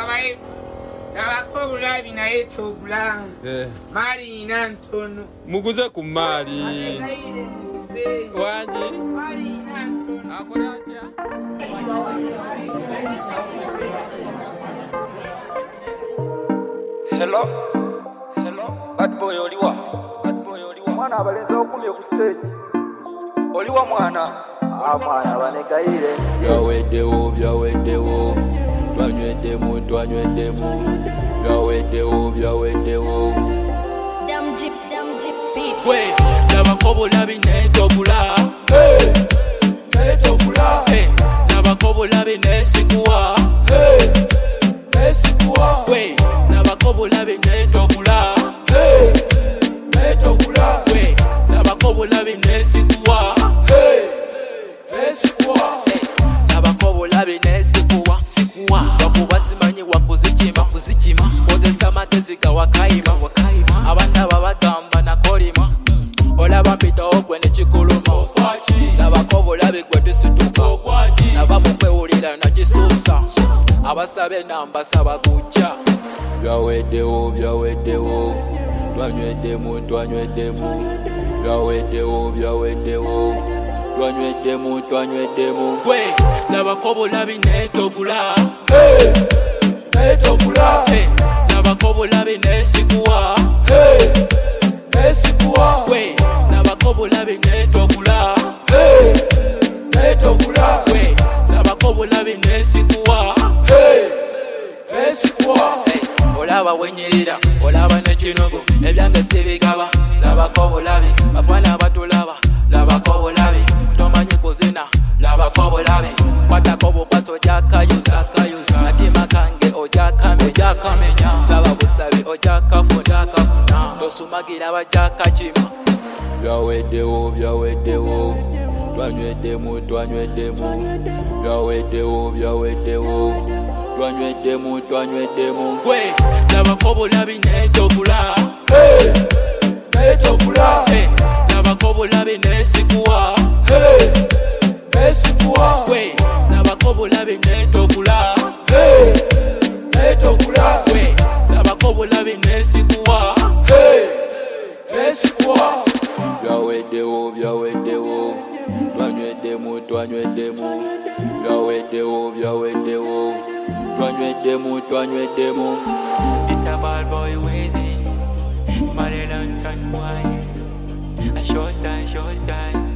Nabako bulabi naye tobula. Mali ina ntono. Muguze ku mali. Wanyi? Mali ina ntono. Akola atya? Hello? Bad boy oliwa? Mwana abalenzi okumye ku stage. Oliwa mwana? Mwana banegayire. Byaweddewo. Twanyweddemu. Byaweddewo. Damn jeep beat. We, nabako bulabi netobula. Netobula. Nabako bulabi nesikuwa. Nesikuwa. We, nabako bulabi netobula. Netobula. We, nabako bulabi nesikuwa. Nesikuwa. Nabako bulabi nesikuwa. Wakuba simanyi wakuzikima. Kozesa amagezi gawakayima. Abaana babagamba nakolima. Olaba mpitawo gwe nekikuluma. Nabako bulabi gwe tusituka. Nabamukwewulira nakisuusa. Abasabe nambasaba kujja. Byaweddewo. Twanyweddemu. Byaweddewo. Twanyweddemu. Gwe, nabako bulabi netobula. Netobula. Nabako bulabi nesikuwa. Nesikuwa. Gwe, nabako bulabi netobula. Netobula. Gwe, nabako bulabi nesikuwa. Nesikuwa. Olaba wenyirira, olaba nekinogo, ebyange sibigaba. Labako bulabi, bafana batulaba. Labako bulabi, tomanyi kuzina. Labako bulabi, kwatako bukwaso ojakayuza. Nakima kange ojakamenya. Saba busabi ojakafuna. Tosumagira bajakakima. Byaweddewo. Twanyweddemu. Byaweddewo. Twanyweddemu. Gwe, nabako bulabi netobula. Netobula. Nabako bulabi nesikuwa. Nesikuwa. Gwe, nabako bulabi netobula. Netobula. Gwe, nabako bulabi nesikuwa. Nesikuwa. Byaweddewo. Twanyweddemu. Byaweddewo. Twanyweddemu. It's a bad boy waiting. Maryland and wine. A short style.